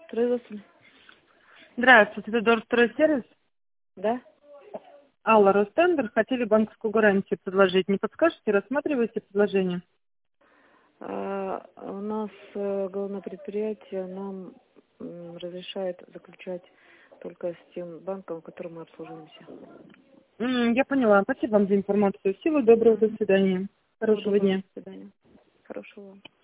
Здравствуйте. Здравствуйте, это Дорстройсервис. Да? Алла, Ростендер, хотели банковскую гарантию предложить. Не подскажете, рассматриваете предложение? У нас главное предприятие нам разрешает заключать только с тем банком, в котором мы обслуживаемся. Я поняла. Спасибо вам за информацию. Всего доброго, до свидания. Хорошего дня. До свидания. Хорошего вам.